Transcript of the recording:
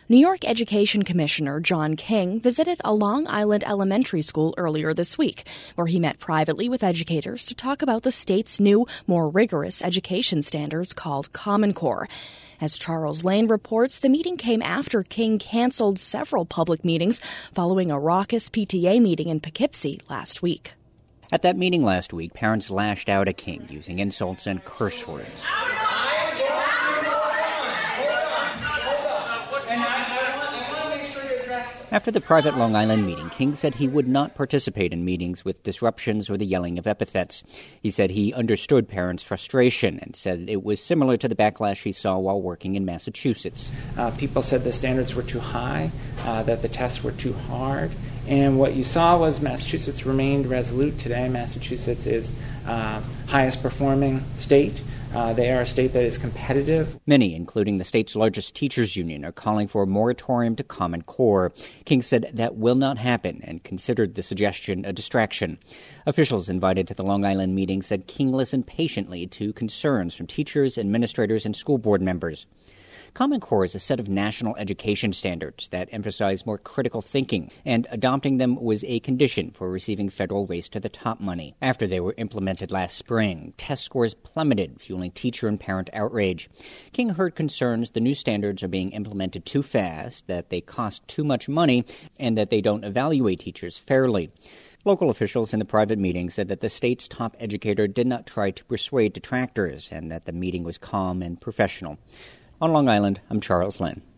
New York Education Commissioner John King visited a Long Island elementary school earlier this week, where he met privately with educators to talk about the state's new, more rigorous education standards called Common Core. As Charles Lane reports, the meeting came after King canceled several public meetings following a raucous PTA meeting in Poughkeepsie last week. At that meeting last week, parents lashed out at King using insults and curse words. After the private Long Island meeting, King said he would not participate in meetings with disruptions or the yelling of epithets. He said he understood parents' frustration and said it was similar to the backlash he saw while working in Massachusetts. People said the standards were too high, that the tests were too hard. And what you saw was Massachusetts remained resolute. Today, Massachusetts is highest performing state. They are a state that is competitive. Many, including the state's largest teachers union, are calling for a moratorium to Common Core. King said that will not happen and considered the suggestion a distraction. Officials invited to the Long Island meeting said King listened patiently to concerns from teachers, administrators, and school board members. Common Core is a set of national education standards that emphasize more critical thinking, and adopting them was a condition for receiving federal Race to the Top money. After they were implemented last spring, test scores plummeted, fueling teacher and parent outrage. King heard concerns the new standards are being implemented too fast, that they cost too much money, and that they don't evaluate teachers fairly. Local officials in the private meeting said that the state's top educator did not try to persuade detractors, and that the meeting was calm and professional. On Long Island, I'm Charles Lynn.